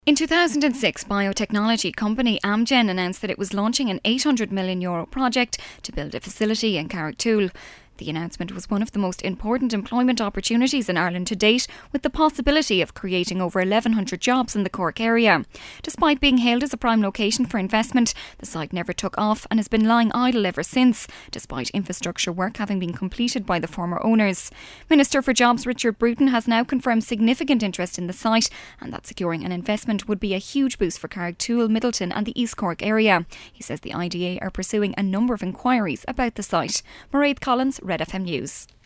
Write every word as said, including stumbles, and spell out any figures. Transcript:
In two thousand six, biotechnology company Amgen announced that it was launching an eight hundred million euro project to build a facility in Carrigtwohill. The announcement was one of the most important employment opportunities in Ireland to date, with the possibility of creating over eleven hundred jobs in the Cork area. Despite being hailed as a prime location for investment, the site never took off and has been lying idle ever since, despite infrastructure work having been completed by the former owners. Minister for Jobs Richard Bruton has now confirmed significant interest in the site, and that securing an investment would be a huge boost for Carrigtwohill, Middleton and the East Cork area. He says the I D A are pursuing a number of inquiries about the site. Mairead Collins, Red F M News.